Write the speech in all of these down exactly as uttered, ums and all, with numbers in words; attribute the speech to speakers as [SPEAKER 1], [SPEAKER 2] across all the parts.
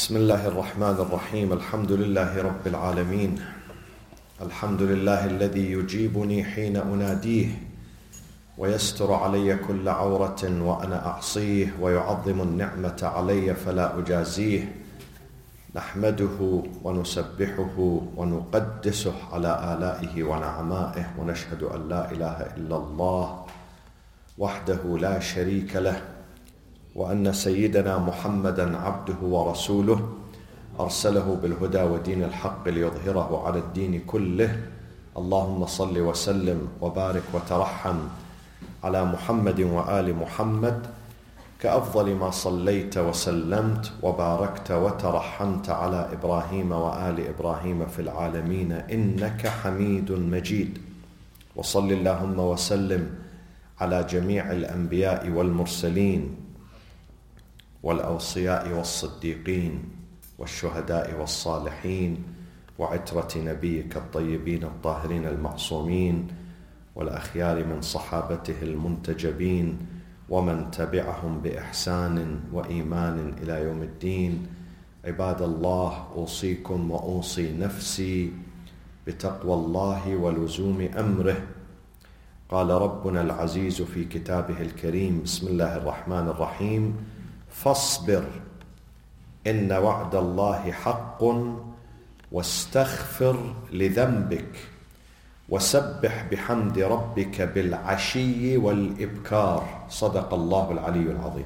[SPEAKER 1] بسم الله الرحمن الرحيم الحمد لله رب العالمين الحمد لله الذي يجيبني حين أناديه ويستر علي كل عورة وأنا أعصيه ويعظم النعمة علي فلا أجازيه نحمده ونسبحه ونقدسه على آلائه ونعمائه ونشهد أن لا إله إلا الله وحده لا شريك له وأن سيدنا محمدا عبده ورسوله أرسله بالهدى ودين الحق ليظهره على الدين كله اللهم صل وسلم وبارك وترحم على محمد وآل محمد كأفضل ما صليت وسلمت وباركت وترحمت على إبراهيم وآل إبراهيم في العالمين إنك حميد مجيد وصل اللهم وسلم على جميع الأنبياء والمرسلين والأوصياء والصديقين والشهداء والصالحين وعترة نبيك الطيبين الطاهرين المعصومين والأخيار من صحابته المنتجبين ومن تبعهم بإحسان وإيمان إلى يوم الدين. عباد الله، أوصيكم وأوصي نفسي بتقوى الله ولزوم أمره. قال ربنا العزيز في كتابه الكريم: بسم الله الرحمن الرحيم: فاصبر إن وعد الله حق واستغفر لذنبك وسبح بحمد ربك بالعشي والإبكار. صدق الله العلي العظيم.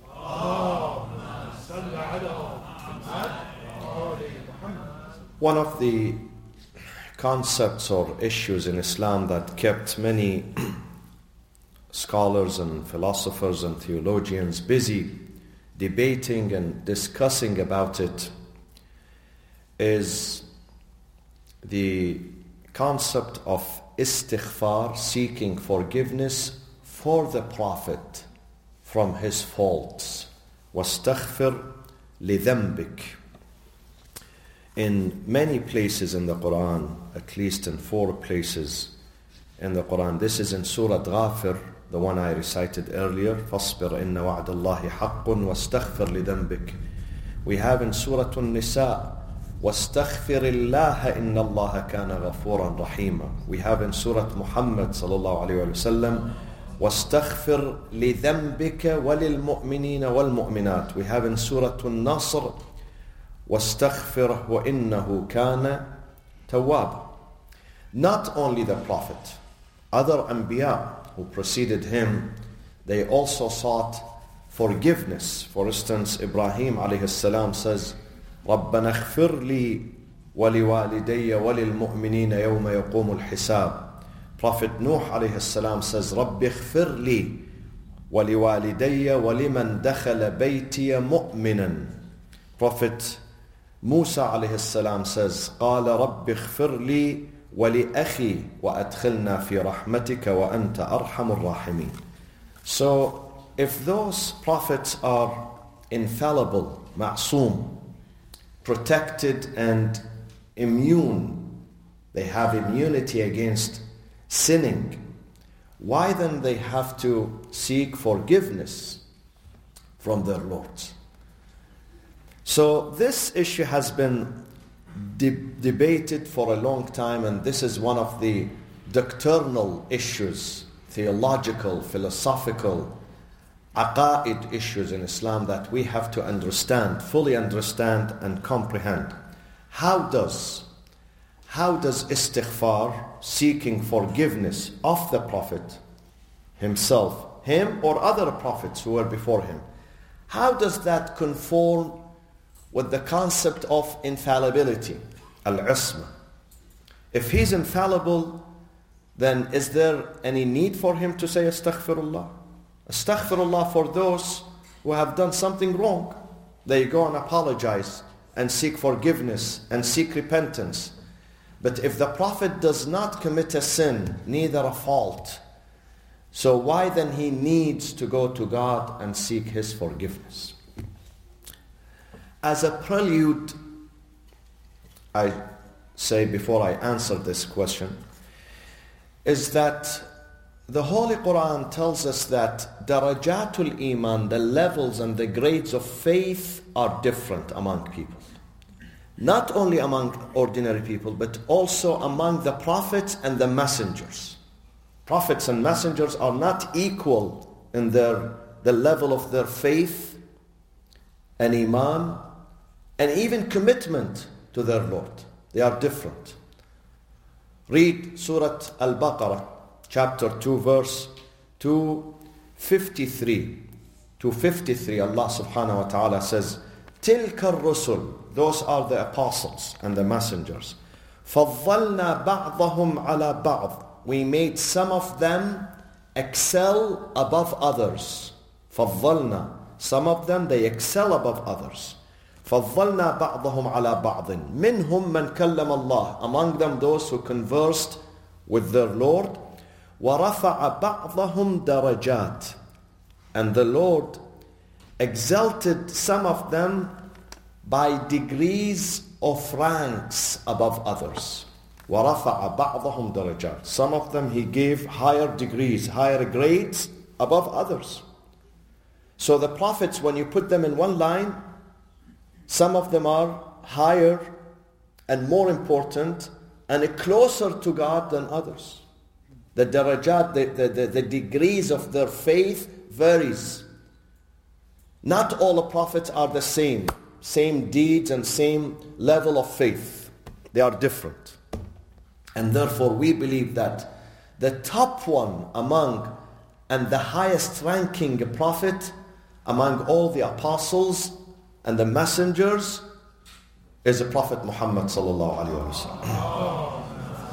[SPEAKER 1] One of the concepts or issues in Islam that kept many scholars and philosophers and theologians busy debating and discussing about it is the concept of istighfar, seeking forgiveness for the Prophet from his faults. وَاسْتَغْفِرْ لِذَنْبِكَ. In many places in the Quran, at least in four places in the Quran, this is in Surah Ghafir, the one I recited earlier, فَاصْبِرْ إِنَّ وَعْدَ اللَّهِ حَقٌّ وَاسْتَغْفِرْ لِذَنْبِكَ. We have in Surah An-Nisa, وَاسْتَغْفِرِ اللَّهَ إِنَّ اللَّهَ كَانَ غَفُورًا رَحِيمًا. We have in Surah Muhammad sallallahu alayhi wa sallam, وَاسْتَغْفِرْ لِذَنْبِكَ وَلِلْمُؤْمِنِينَ وَالْمُؤْمِنَاتِ. We have in Surah An-Nasr, وَاسْتَغْفِرْهُ وَإِنَّهُ كَانَ تَوَّابًا. Not only the Prophet, other Anbiya who preceded him, they also sought forgiveness. For instance, Ibrahim alayhi salam says, رَبَّنَا اغْفِرْ لِي وَلِوَالِدَيَّ وَلِلْمُؤْمِنِينَ يَوْمَ يَقُومُ الْحِسَابِ. Prophet Nuh alayhi salam says, رَبِّ اغْفِرْ لِي وَلِوَالِدَيَّ وَلِمَنْ دَخَلَ بَيْتِيَ مُؤْمِنًا. Prophet Musa alayhi salam says, قَالَ رَبِّ اغْفِرْ لِي وَلِأَخِي وَأَدْخِلْنَا فِي رَحْمَتِكَ وَأَنْتَ أَرْحَمُ الرَّاحِمِينَ. So, if those prophets are infallible, ma'soom, protected and immune, they have immunity against sinning, why then they have to seek forgiveness from their lords? So this issue has been de- debated for a long time, and this is one of the doctrinal issues, theological, philosophical, aqaid issues in Islam that we have to understand, fully understand and comprehend. How does, how does istighfar, seeking forgiveness of the Prophet himself, him or other prophets who were before him, how does that conform with the concept of infallibility, al-isma? If he's infallible, then is there any need for him to say astaghfirullah? Astaghfirullah for those who have done something wrong. They go and apologize and seek forgiveness and seek repentance. But if the Prophet does not commit a sin, neither a fault, so why then he needs to go to God and seek his forgiveness? As a prelude, I say before I answer this question, is that the Holy Quran tells us that darajatul iman, the levels and the grades of faith, are different among people. Not only among ordinary people, but also among the prophets and the messengers. Prophets and messengers are not equal in their the level of their faith and iman and even commitment to their Lord. They are different. Read Surah Al-Baqarah, chapter two, verse two fifty-three. two fifty-three, Allah subhanahu wa ta'ala says, تِلْكَ الرُّسُلُ, those are the apostles and the messengers. فَضَّلْنَا بَعْضَهُمْ عَلَى بَعْضٍ, we made some of them excel above others. فَضَّلْنَا, some of them they excel above others. فَضَّلْنَا بَعْضَهُمْ عَلَى بَعْضٍ مِنْهُمْ مَنْ كَلَّمَ اللَّهِ, among them those who conversed with their Lord. وَرَفَعَ بَعْضَهُمْ دَرَجَاتٍ, and the Lord exalted some of them by degrees of ranks above others. وَرَفَعَ بَعْضَهُمْ دَرَجَاتٍ, some of them He gave higher degrees, higher grades above others. So the prophets, when you put them in one line, some of them are higher and more important and closer to God than others. The darajat, the, the, the, the degrees of their faith varies. Not all the prophets are the same, same deeds and same level of faith. They are different. And therefore we believe that the top one among and the highest ranking prophet among all the apostles and the messengers is the Prophet Muhammad sallallahu alaihi wasallam.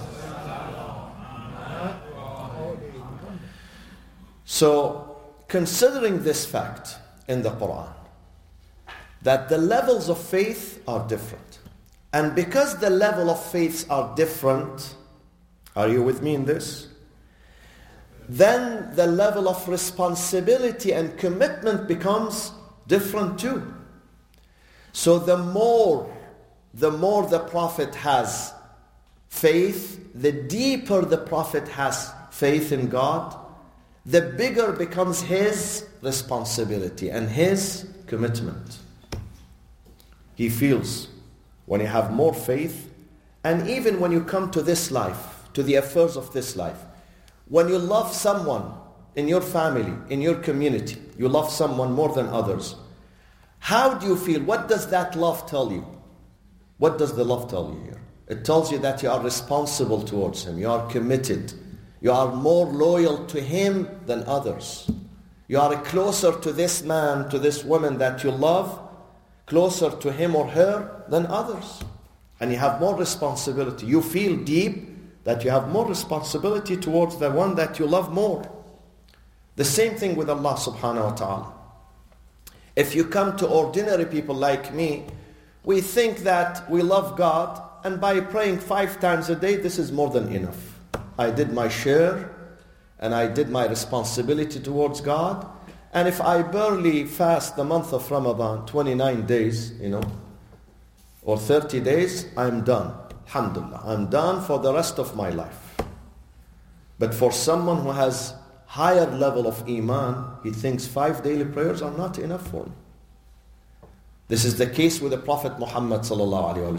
[SPEAKER 1] So, considering this fact in the Quran, that the levels of faith are different, and because the level of faiths are different, are you with me in this? Then the level of responsibility and commitment becomes different too. So the more, the more the Prophet has faith, the deeper the Prophet has faith in God, the bigger becomes his responsibility and his commitment. He feels when you have more faith, and even when you come to this life, to the affairs of this life, when you love someone in your family, in your community, you love someone more than others, how do you feel? What does that love tell you? What does the love tell you here? It tells you that you are responsible towards him. You are committed. You are more loyal to him than others. You are closer to this man, to this woman that you love, closer to him or her than others. And you have more responsibility. You feel deep that you have more responsibility towards the one that you love more. The same thing with Allah subhanahu wa ta'ala. If you come to ordinary people like me, we think that we love God, and by praying five times a day, this is more than enough. I did my share, and I did my responsibility towards God, and if I barely fast the month of Ramadan, twenty-nine days, you know, or thirty days, I'm done. Alhamdulillah, I'm done for the rest of my life. But for someone who has higher level of iman, he thinks five daily prayers are not enough for him. This is the case with the Prophet Muhammad sallallahu alaihi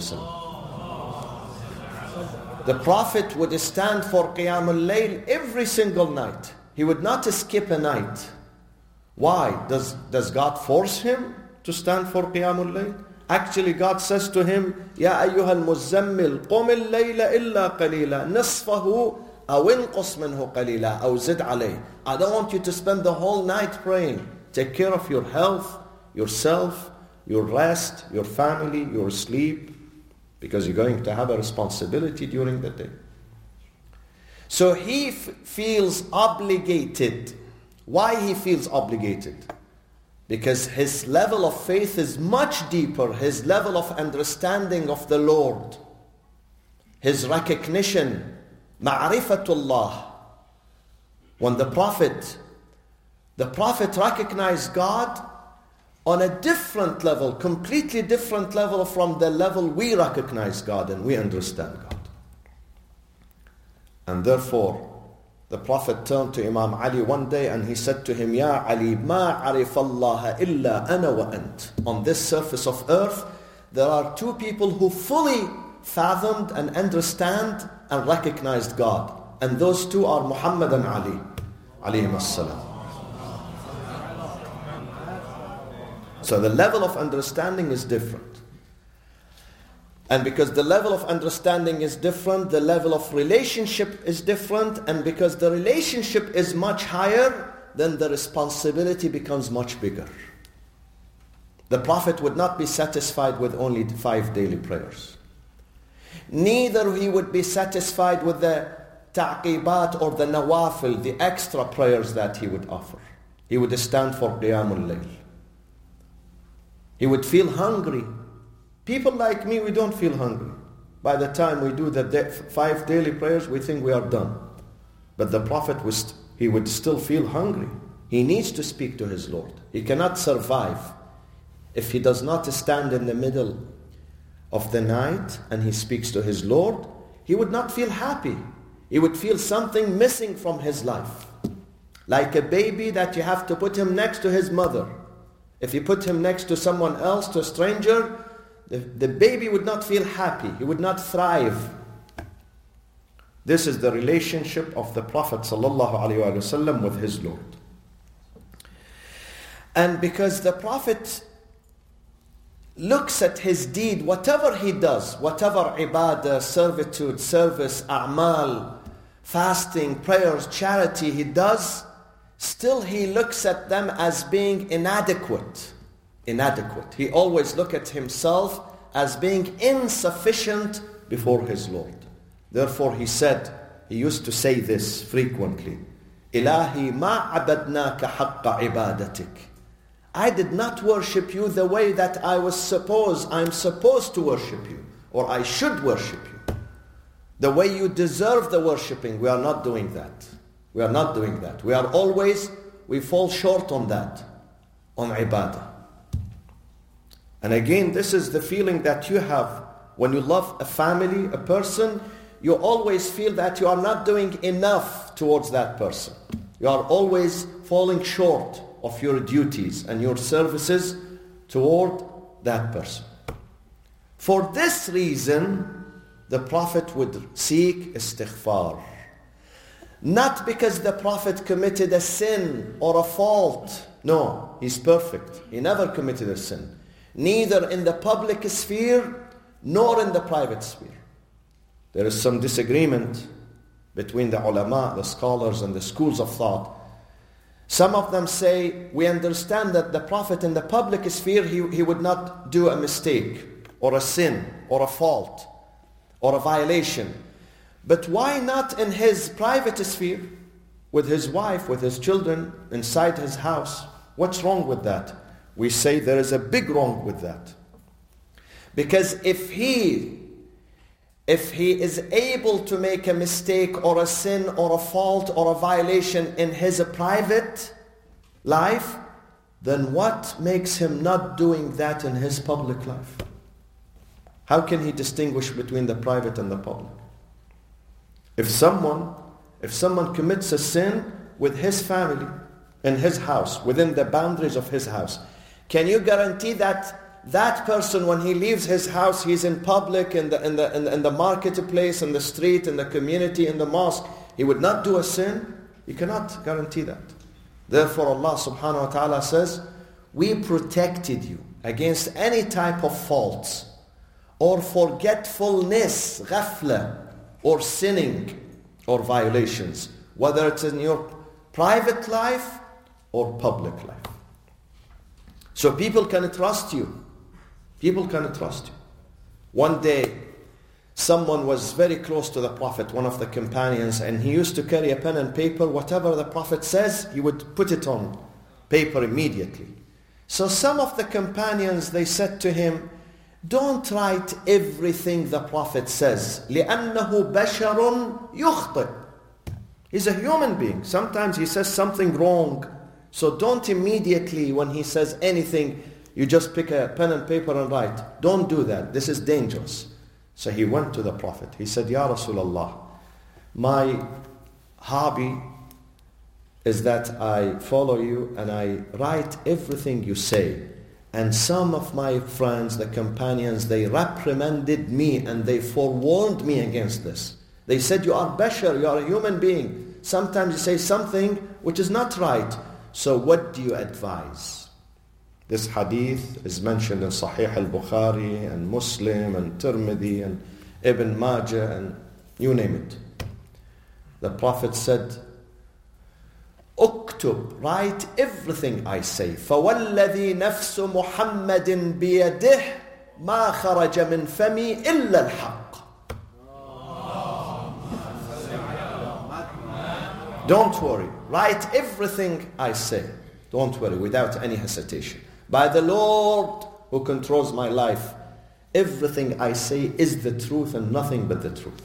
[SPEAKER 1] wasallam. The Prophet would stand for Qiyamul Layl every single night. He would not skip a night. Why? Does, does God force him to stand for Qiyamul Layl? Actually, God says to him, يَا أَيُّهَا الْمُزَّمِّلْ قُمِ اللَّيْلَ إِلَّا قَلِيلًا نِصْفَهُ أَوْ انْقُصْ مِنْهُ قَلِيلًا أَوْ زِدْ عَلَيْهِ. I don't want you to spend the whole night praying. Take care of your health, yourself, your rest, your family, your sleep, because you're going to have a responsibility during the day. So he f- feels obligated. Why he feels obligated? Because his level of faith is much deeper, his level of understanding of the Lord, his recognition, ma'rifatullah. When the Prophet, the Prophet recognized God on a different level, completely different level from the level we recognize God and we understand God. And therefore, The Prophet turned to Imam Ali one day and he said to him, Ya Ali, ma arif Allah illa ana wa ant. On this surface of earth, there are two people who fully fathomed and understand and recognized God. And those two are Muhammad and Ali, alayhim as-salam. So the level of understanding is different. And because the level of understanding is different, the level of relationship is different. And because the relationship is much higher, then the responsibility becomes much bigger. The Prophet would not be satisfied with only five daily prayers. Neither he would be satisfied with the ta'qibat or the nawafil, the extra prayers that he would offer. He would stand for Qiyamul Layl. He would feel hungry. People like me, we don't feel hungry. By the time we do the day, five daily prayers, we think we are done. But the Prophet, was, he would still feel hungry. He needs to speak to his Lord. He cannot survive if he does not stand in the middle of the night and he speaks to his Lord. He would not feel happy. He would feel something missing from his life. Like a baby that you have to put him next to his mother. If you put him next to someone else, to a stranger, The, the baby would not feel happy. He would not thrive. This is the relationship of the Prophet ﷺ with his Lord. And because the Prophet looks at his deed, whatever he does, whatever ibadah, servitude, service, a'mal, fasting, prayers, charity he does, still he looks at them as being inadequate. Inadequate. He always look at himself as being insufficient before his Lord. Therefore he said, he used to say this frequently, Ilahi ma abadnaka haqqa ibadatik. I did not worship you the way that I was supposed, I'm supposed to worship you, or I should worship you. The way you deserve the worshipping, we are not doing that. We are not doing that. We are always, we fall short on that, on ibadah. And again, this is the feeling that you have when you love a family, a person. You always feel that you are not doing enough towards that person. You are always falling short of your duties and your services toward that person. For this reason, the Prophet would seek istighfar. Not because the Prophet committed a sin or a fault. No, he's perfect. He never committed a sin. Neither in the public sphere nor in the private sphere. There is some disagreement between the ulama, the scholars, and the schools of thought. Some of them say, we understand that the Prophet in the public sphere, he, he would not do a mistake, or a sin, or a fault, or a violation. But why not in his private sphere, with his wife, with his children, inside his house? What's wrong with that? We say there is a big wrong with that. Because if he, if he is able to make a mistake or a sin or a fault or a violation in his private life, then what makes him not doing that in his public life? How can he distinguish between the private and the public? If someone, if someone commits a sin with his family, in his house, within the boundaries of his house, can you guarantee that that person, when he leaves his house, he's in public, in the, in the, in the, in the marketplace, in the street, in the community, in the mosque, he would not do a sin? You cannot guarantee that. Therefore Allah subhanahu wa ta'ala says, we protected you against any type of faults or forgetfulness, ghafla, or sinning or violations, whether it's in your private life or public life. So people can trust you. People can trust you. One day, someone was very close to the Prophet, one of the companions, and he used to carry a pen and paper. Whatever the Prophet says, he would put it on paper immediately. So some of the companions, they said to him, don't write everything the Prophet says. لِأَنَّهُ بَشَرٌ يُخْطِئ. He's a human being. Sometimes he says something wrong. So don't immediately, when he says anything, you just pick a pen and paper and write. Don't do that. This is dangerous. So he went to the Prophet. He said, Ya Rasulullah, my hobby is that I follow you and I write everything you say. And some of my friends, the companions, they reprimanded me and they forewarned me against this. They said, you are bashar, you are a human being. Sometimes you say something which is not right. So what do you advise? This hadith is mentioned in Sahih al-Bukhari and Muslim and Tirmidhi and Ibn Majah and you name it. The Prophet said, اكتب, write everything I say. فوالذي نفس محمد بيده ما خرج من فمي إلا الحق. Don't worry. Write everything I say. Don't worry, without any hesitation. By the Lord who controls my life, everything I say is the truth and nothing but the truth.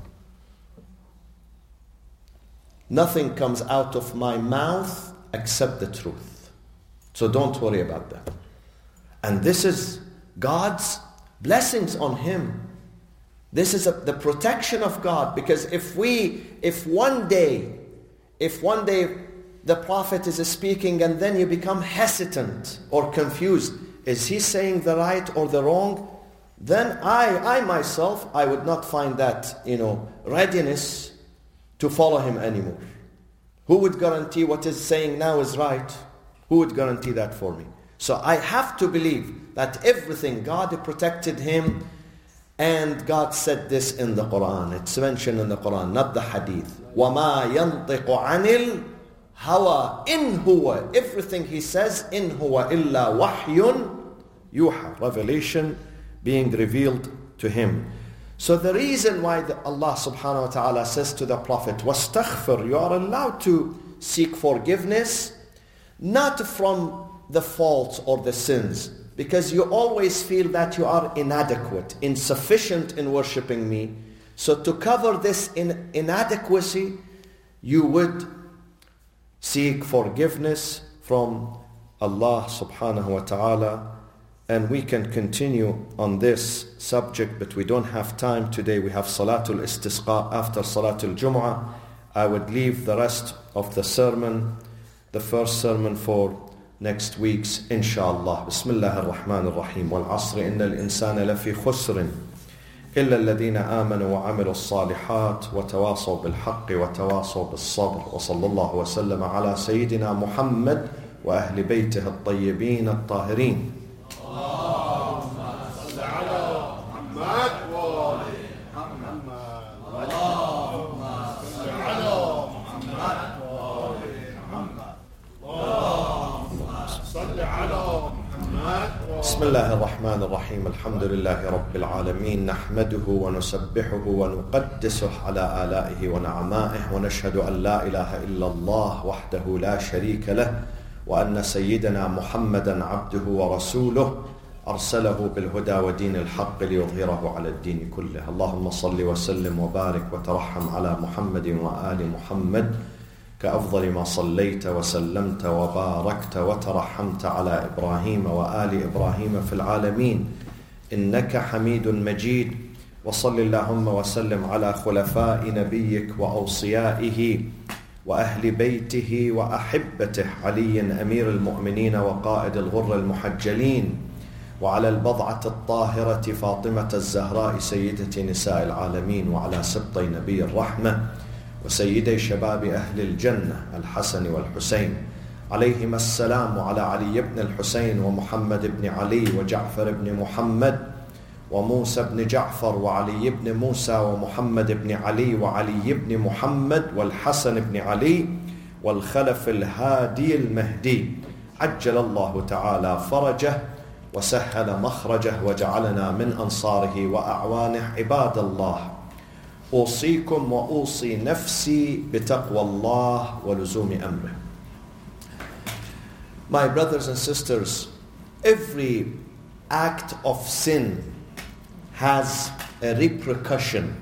[SPEAKER 1] Nothing comes out of my mouth except the truth. So don't worry about that. And this is God's blessings on him. This is a, the protection of God. Because if we, if one day, if one day the Prophet is speaking and then you become hesitant or confused, is he saying the right or the wrong? Then I, I myself, I would not find that, you know, readiness to follow him anymore. Who would guarantee what is saying now is right? Who would guarantee that for me? So I have to believe that everything, God protected him, and God said this in the Quran. It's mentioned in the Quran, not the hadith. وَمَا يَنطِقُ عَنِ الْهَوَىٰ إِنْ هُوَ. Everything he says, إِنْ هُوَ إِلَّا وَحْيٌ يُوحَىٰ. Revelation being revealed to him. So the reason why the Allah subhanahu wa ta'ala says to the Prophet, وَاسْتَغْفِرْ, you are allowed to seek forgiveness, not from the faults or the sins, because you always feel that you are inadequate, insufficient in worshipping me. So to cover this in inadequacy, you would seek forgiveness from Allah subhanahu wa ta'ala. And we can continue on this subject, but we don't have time today. We have Salatul Istisqa after Salatul Jum'ah. I would leave the rest of the sermon, the first sermon for next week's, inshallah. Bismillah ar-Rahman ar-Rahim. Wal-Asr inna al-insana lafi khusrin illa alladhina amanu wa amilu as-salihat wa tawasaw bil-haqqi wa tawasaw bis-sabr. Wa sallallahu wa sallama ala Sayyidina Muhammad wa ahli baytihi at-tayyibin at-tahirin. بسم الله الرحمن الرحيم. الحمد لله رب العالمين، نحمده ونسبحه ونقدسه على آلائه ونعمائه، ونشهد أن لا إله إلا الله وحده لا شريك له، وأن سيدنا محمدا عبده ورسوله أرسله بالهدى ودين الحق ليظهره على الدين كله. اللهم صل وسلم وبارك وترحم على محمد وآل محمد كأفضل ما صليت وسلمت وباركت وترحمت على إبراهيم وآل إبراهيم في العالمين إنك حميد مجيد. وصل اللهم وسلم على خلفاء نبيك وأوصيائه وأهل بيته وأحبته، علي أمير المؤمنين وقائد الغر المحجلين، وعلى البضعة الطاهرة فاطمة الزهراء سيدة نساء العالمين، وعلى سبطي نبي الرحمة وسيدي شباب أهل الجنة الحسن والحسين عليهما السلام، وعلى علي بن الحسين ومحمد بن علي وجعفر بن محمد وموسى بن جعفر وعلي بن موسى ومحمد بن علي وعلي بن محمد والحسن بن علي والخلف الهادي المهدي، عجل الله تعالى فرجه وسهل مخرجه وجعلنا من أنصاره وأعوانه. عباد الله، أوصيكم وأوصي نفسي بتقوى الله ولزوم أمره. My brothers and sisters, every act of sin has a repercussion,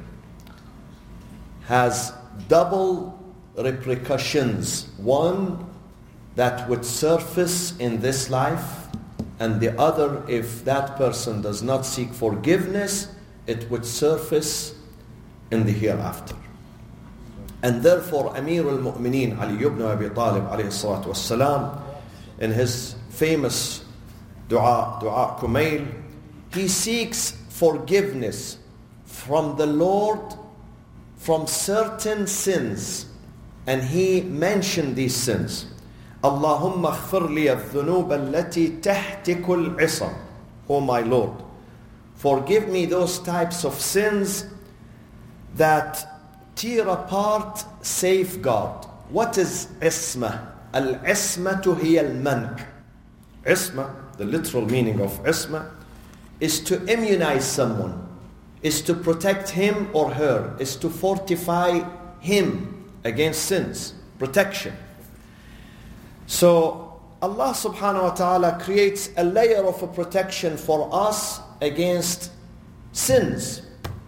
[SPEAKER 1] has double repercussions. One that would surface in this life, and the other, if that person does not seek forgiveness, it would surface in the hereafter. And therefore, Amir al-Mu'mineen, Ali ibn Abi Talib, alayhi salatu wassalam, in his famous dua, dua Kumail, he seeks forgiveness from the Lord from certain sins. And he mentioned these sins. Allahumma aghfir li al-dhunub allati tahtiku al-isam. Oh my Lord, forgive me those types of sins that tear apart safeguard. What is isma? Al-ismatu hiya al-mank. Isma, the literal meaning of isma, is to immunize someone, is to protect him or her, is to fortify him against sins, protection. So Allah subhanahu wa ta'ala creates a layer of a protection for us against sins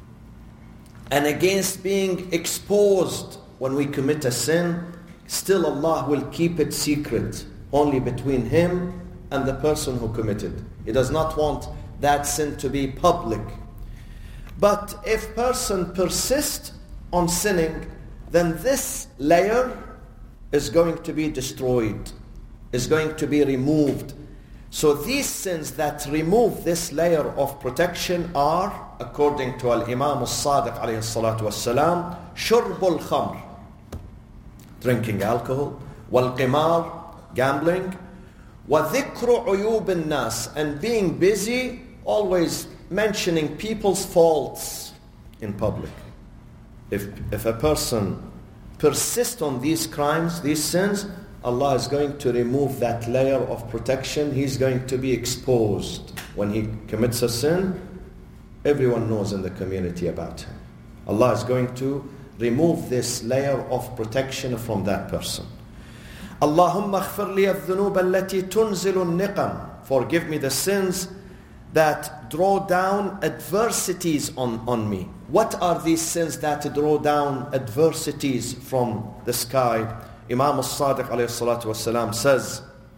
[SPEAKER 1] and against being exposed when we commit a sin. Still Allah will keep it secret only between him and the person who committed. He does not want that sin to be public. But if person persists on sinning, then this layer is going to be destroyed, is going to be removed. So these sins that remove this layer of protection are, according to Al-Imam Al-Sadiq alayhi salatu wassalam, Shurbul Khamr, drinking alcohol, Wal-Qimar, gambling, Wa-Dhikru Uyub Al-Nas, and being busy, always mentioning people's faults in public. If, if a person persists on these crimes, these sins, Allah is going to remove that layer of protection. He's going to be exposed. When he commits a sin, everyone knows in the community about him. Allah is going to remove this layer of protection from that person. Allahumma aghfir li al-dhunub allati tunzilu al-niqam. Forgive me the sins that draw down adversities on, on me. What are these sins that draw down adversities from the sky? Imam al-Sadiq alayhi salatu wasalam says,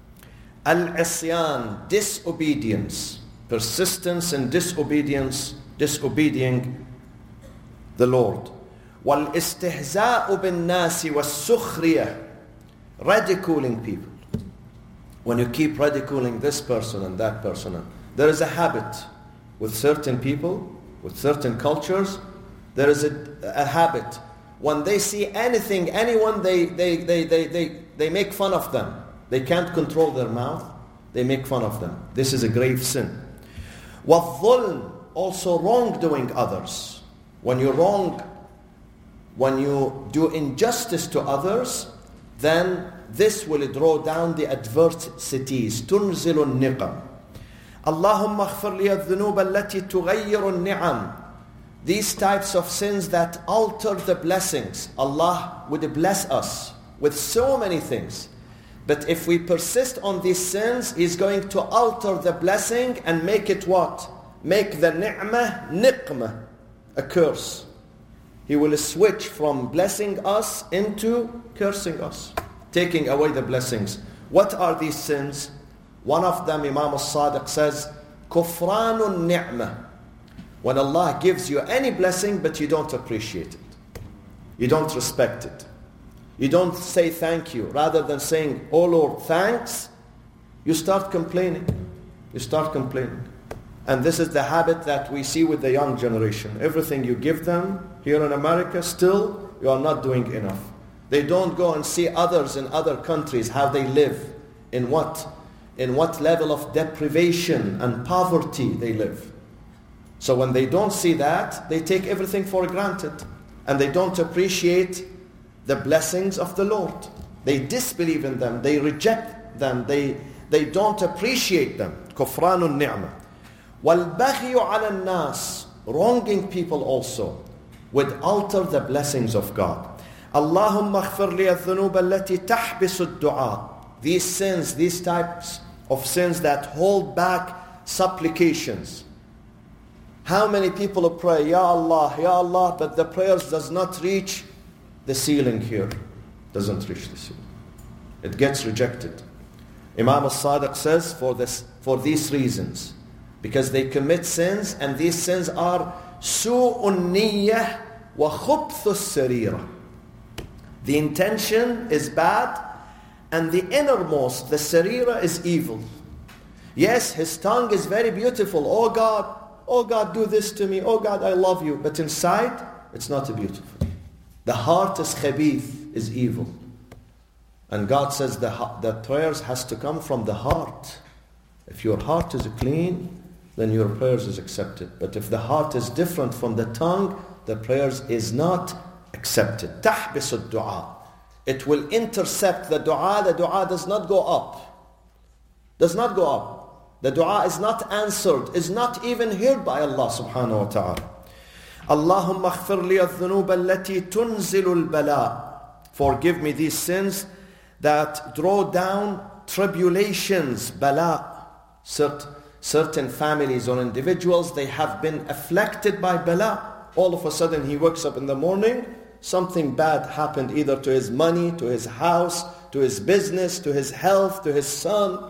[SPEAKER 1] Al-Isyan, disobedience, persistence in disobedience, disobeying the Lord. Wal-istihza'u bin-nasi was-sukhriyah, ridiculing people. When you keep ridiculing this person and that person, there is a habit with certain people, with certain cultures, there is a, a habit. When they see anything, anyone, they, they, they, they, they, they make fun of them. They can't control their mouth. They make fun of them. This is a grave sin. وَالظُّلْمُ, also wrongdoing others. When you wrong, when you do injustice to others, then this will draw down the adversities. تُنْزِلُ النِّقَمِ. اللهم اغفر لي الذنوب التي تغير النعم. These types of sins that alter the blessings. Allah would bless us with so many things. But if we persist on these sins, He's going to alter the blessing and make it what? Make the ni'mah niqmah, a curse. He will switch from blessing us into cursing us, taking away the blessings. What are these sins? One of them, Imam al-Sadiq says, Kufranun ni'mah. When Allah gives you any blessing, but you don't appreciate it. You don't respect it. You don't say thank you. Rather than saying, oh Lord, thanks, you start complaining. You start complaining. And this is the habit that we see with the young generation. Everything you give them here in America, still, you are not doing enough. They don't go and see others in other countries, how they live, in what, in what level of deprivation and poverty they live. So when they don't see that, they take everything for granted. And they don't appreciate the blessings of the Lord. They disbelieve in them. They reject them. They, they don't appreciate them. Kufranun ni'mah. وَالْبَغْيُ عَلَى النَّاسِ. Wronging people also would alter the blessings of God. اللهم اغفر لي الذنوب التي تحبس الدعاء. These sins, these types of sins that hold back supplications. How many people pray, Ya Allah, Ya Allah, but the prayers does not reach the ceiling here. Doesn't reach the ceiling. It gets rejected. Imam al-Sadiq says for this, for these reasons, because they commit sins, and these sins are su'un niyyah wa khubthus sarira. The intention is bad, and the innermost, the sarira, is evil. Yes, his tongue is very beautiful. Oh God, oh God, do this to me. Oh God, I love you. But inside, it's not beautiful. The heart is khabith, is evil. And God says the, the prayers has to come from the heart. If your heart is clean, then your prayers is accepted. But if the heart is different from the tongue, the prayers is not accepted. تحبس الدعاء. It will intercept the dua. The dua does not go up. Does not go up. The dua is not answered, is not even heard by Allah subhanahu wa ta'ala. Allahumma aghfir li al-dhunub allati tunzilu al-bala. Forgive me these sins that draw down tribulations, bala. Cert, certain families or individuals, they have been afflicted by bala. All of a sudden he wakes up in the morning, something bad happened either to his money, to his house, to his business, to his health, to his son.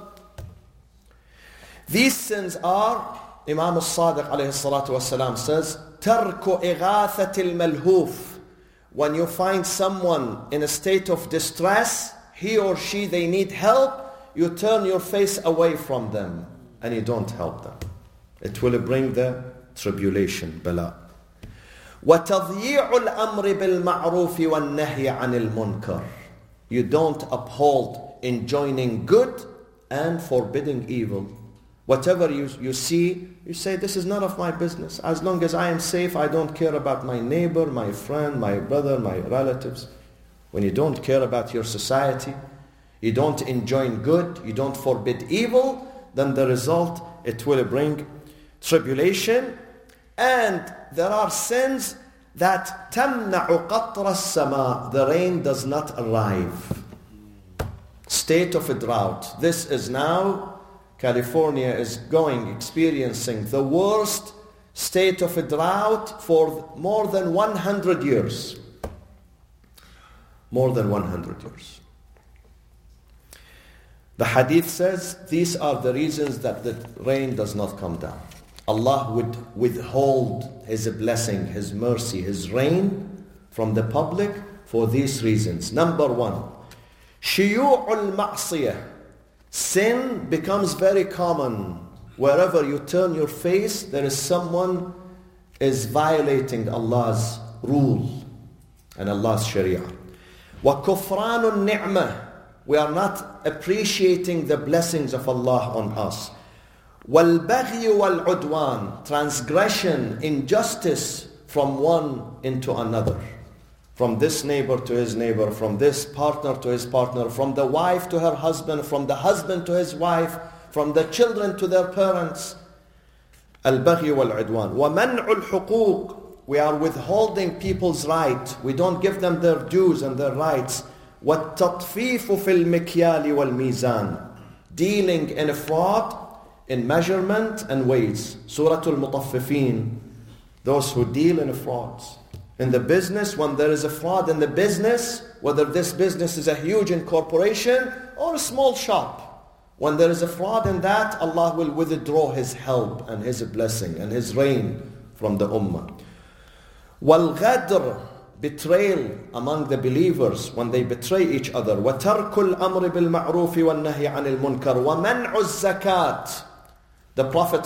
[SPEAKER 1] These sins are, Imam al-Sadiq alayhi salatu wasalam says, Tarku ighathatil malhoof. When you find someone in a state of distress, he or she, they need help, you turn your face away from them and you don't help them. It will bring the tribulation, bala. وَتَضْيِيعُ الْأَمْرِ بِالْمَعْرُوفِ وَالنَّهْيِ عَنِ الْمُنْكَرِ. You don't uphold enjoining good and forbidding evil. Whatever you, you see, you say, this is none of my business. As long as I am safe, I don't care about my neighbor, my friend, my brother, my relatives. When you don't care about your society, you don't enjoin good, you don't forbid evil, then the result, it will bring tribulation. And there are sins that تَمْنَعُ قَطْرَ السَّمَاءِ. The rain does not arrive. State of a drought. This is now, California is going, experiencing the worst state of a drought for more than one hundred years. More than one hundred years. The hadith says these are the reasons that the rain does not come down. Allah would withhold His blessing, His mercy, His rain from the public for these reasons. Number one, shiyu'ul ma'siyah. Sin becomes very common. Wherever you turn your face, there is someone is violating Allah's rule and Allah's sharia. Wa kufranun ni'mah. We are not appreciating the blessings of Allah on us. وَالْبَغْيُ وَالْعُدْوَانِ. Transgression, injustice from one into another. From this neighbor to his neighbor, from this partner to his partner, from the wife to her husband, from the husband to his wife, from the children to their parents. الْبَغْيُ وَالْعُدْوَانِ وَمَنْعُ الْحُقُوقِ. We are withholding people's right. We don't give them their dues and their rights. وَالتَّطْفِيفُ فِي الْمِكْيَالِ وَالْمِيزَانِ. Dealing in fraud, in measurement and weights. Surah Al-Mutaffifin. Those who deal in frauds. In the business, when there is a fraud in the business, whether this business is a huge incorporation or a small shop, when there is a fraud in that, Allah will withdraw His help and His blessing and His rain from the ummah. وَالْغَدْرِ. Betrayal among the believers when they betray each other. وَتَرْكُ الْأَمْرِ بِالْمَعْرُوفِ وَالنَّهْيِ عَنِ الْمُنْكَرِ وَمَنْعُ الزَّكَاةِ. The Prophet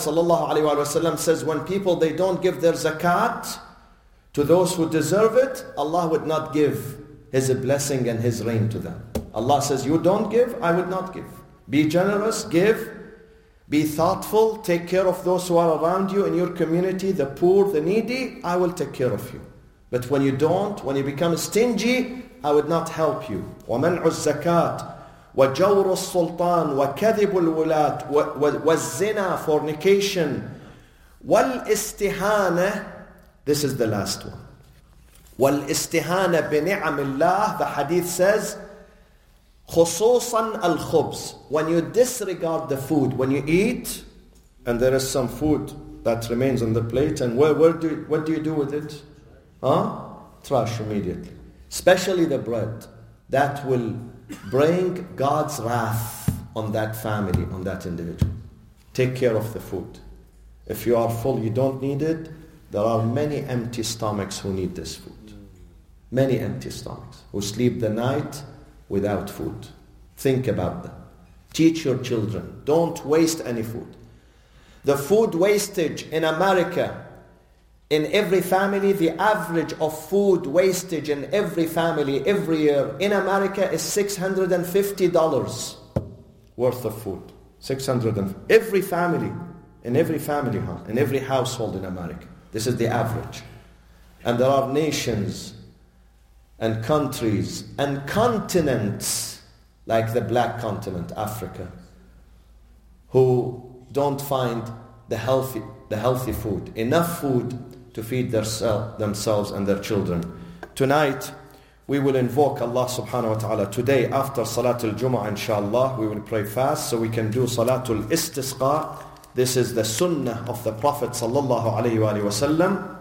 [SPEAKER 1] ﷺ says when people they don't give their zakat to those who deserve it, Allah would not give His blessing and His rain to them. Allah says, you don't give, I would not give. Be generous, give, be thoughtful, take care of those who are around you in your community, the poor, the needy, I will take care of you. But when you don't, when you become stingy, I would not help you. وَمَنْعُ الزَّكَاةِ وَجَوْرُ السُّلْطَانِ وَكَذِبُ الْوُلَاةِ وَالزِّنَا, fornication, وَالْإِسْتِهَانَةِ. This is the last one. وَالْإِسْتِهَانَةِ بِنِعَمِ اللَّهِ. The hadith says, خُصُوصًا الْخُبْزِ. When you disregard the food, when you eat, and there is some food that remains on the plate, and where, where do, what do you do with it? Huh? Trash immediately. Especially the bread. That will bring God's wrath on that family, on that individual. Take care of the food. If you are full, you don't need it. There are many empty stomachs who need this food. Many empty stomachs who sleep the night without food. Think about that. Teach your children. Don't waste any food. The food wastage in America, in every family, the average of food wastage in every family every year in America is six hundred fifty dollars worth of food. six hundred and every family, in every family, huh? in every household in America. This is the average. And there are nations and countries and continents like the black continent, Africa, who don't find the healthy, the healthy food, enough food to feed their self, themselves and their children. Tonight, we will invoke Allah subhanahu wa ta'ala. Today, after Salatul Jumu'ah, inshallah, we will pray fast so we can do Salatul Istisqa. This is the sunnah of the Prophet sallallahu alayhi wa sallam,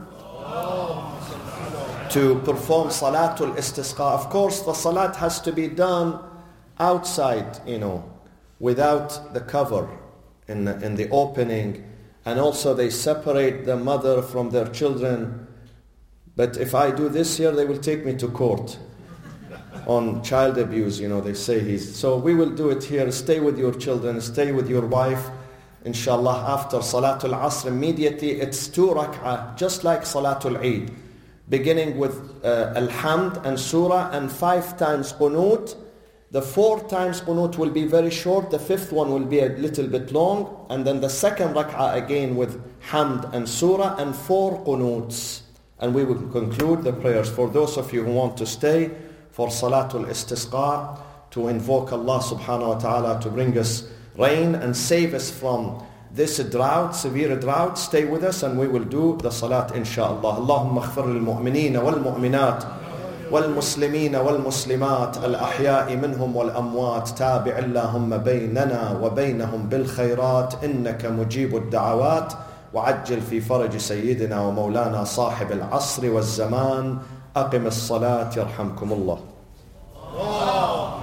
[SPEAKER 1] to perform Salatul Istisqa. Of course, the Salat has to be done outside, you know, without the cover, in the, in the opening. And also they separate the mother from their children. But if I do this here, they will take me to court on child abuse, you know, they say he's... So we will do it here. Stay with your children, stay with your wife. Inshallah, after Salatul Asr, immediately it's two rak'ah, just like Salatul Eid. Beginning with uh, Alhamd and Surah and five times Qunut. The four times Qunut will be very short. The fifth one will be a little bit long. And then the second rak'ah again with Hamd and Surah and four Qunuts. And we will conclude the prayers. For those of you who want to stay for Salatul Istisqa, to invoke Allah subhanahu wa ta'ala to bring us rain and save us from this drought, severe drought, stay with us and we will do the Salat inshaAllah. Allahumma aghfir lil mu'mineen wal mu'minat والمسلمين والمسلمات الأحياء منهم والأموات تابع اللهم بيننا وبينهم بالخيرات إنك مجيب الدعوات وعجل في فرج سيدنا ومولانا صاحب العصر والزمان أقم الصلاة يرحمكم الله.